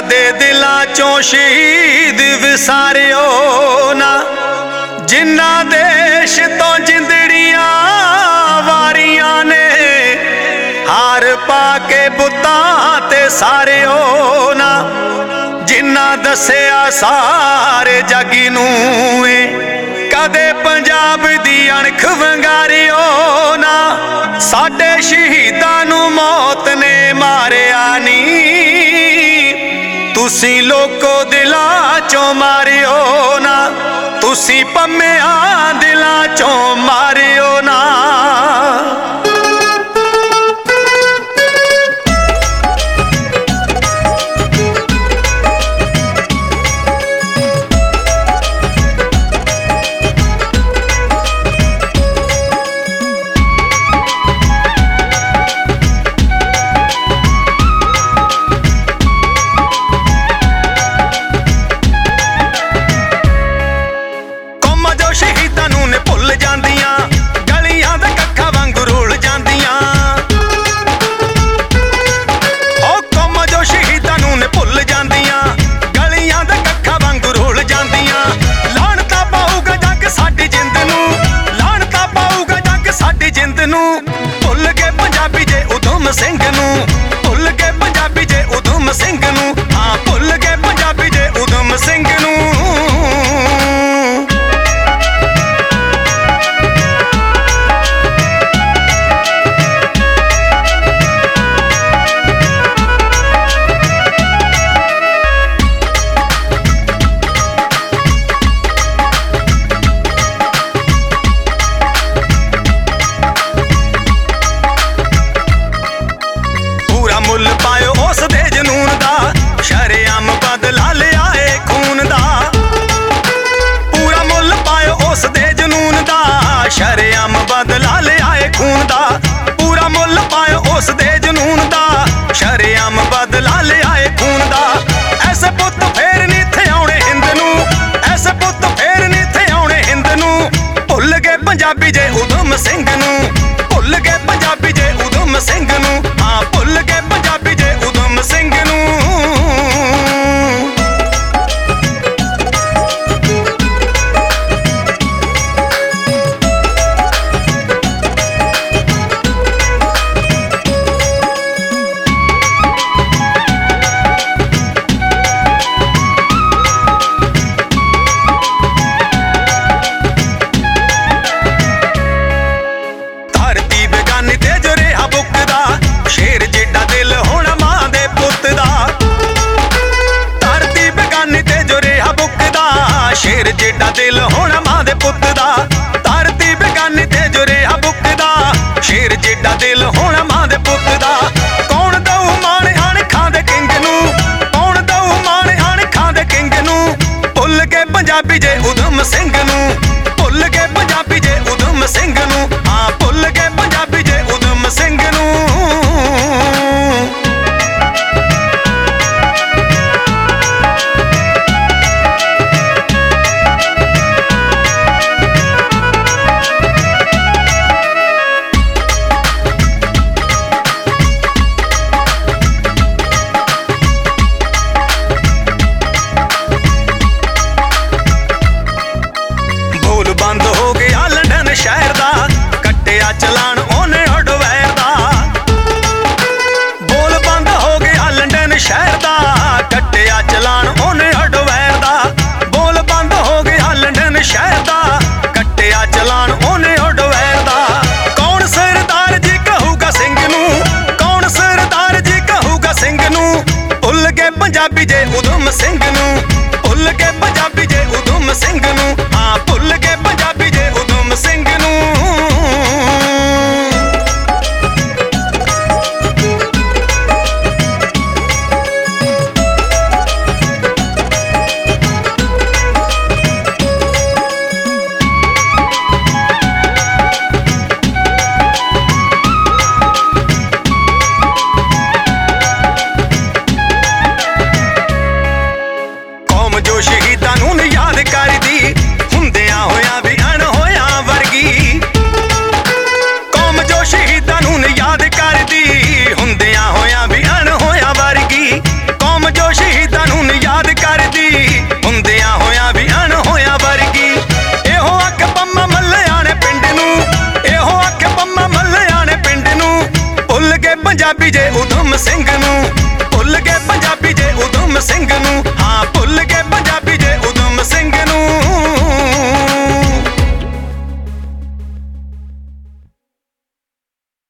कदे दिलां चों शहीद विसारियो ना, जिन्ना देश तो जिंदड़ियां वारियां ने हार पा के बुतां ते सारियो ना। जिन्ना दसिया सारे जग नूं कदे पंजाब दी अणख वंगारियो ना, साडे शहीदां नूं मौत ने मारिया नी, तुसी लोको दिलां चों मारियो ना, तुसी पम्मिया दिलां चों मारियो ना। भुल गए पंजाबी जे उधम सिंह नूं, भुल गए पंजाबी जे उधम सिंह नूं, हाँ भुल गए पंजाबी जे उधम सिंह नूं। मुल पायो उस दे जनून दा, शरेआम बदला लिया ए खून दा। पूरा मुल पायो उस दे जनून दा, शरेआम बदला लिया ए खून दा। पूरा मुल पायो उस दे जनून दा, शरेआम बदला लिया ए खून दा। ऐसे पुत फेर नी थे आउणे हिंद नूं, ऐसे पुत फेर नी थे आउणे हिंद नूं। भुल गए पंजाबी जे उधम सिंह नूं, भुल गए पंजाबी जे उधम सिंह नूं, हाँ भुल गए पंजाबी जे उधम सिंह नूं। धरती बेगानी ते जो रेहा बुकदा, शेर जिड्डा दिल होना मां दे पुत्त दा। धरती बेगानी ते जो रेहा बुकदा, शेर जिड्डा दिल होना मां दे पुत्त दा। धरती बेगानी ते जो रेहा बुकदा, शेर जिड्डा दिल होना मां दे पुत्त दा। कौन दऊ माण अणखां दे किंग नूं, कौन दऊ माण अणखां दे किंग नूं। भुल गए पंजाबी जे उधम सिंह नूं, भुल गए पंजाबी जे उधम सिंह नूं, हाँ भुल गए पंजाबी जे उधम सिंह नूं। भूल बंद हो गया लंदन शहर दा, ਪੰਜਾਬੀ ਜੇ ਉਦਮ ਸਿੰਘ ਨੂੰ, ਭੁੱਲ ਗਏ ਪੰਜਾਬੀ ਜੇ ਉਦਮ ਸਿੰਘ ਨੂੰ।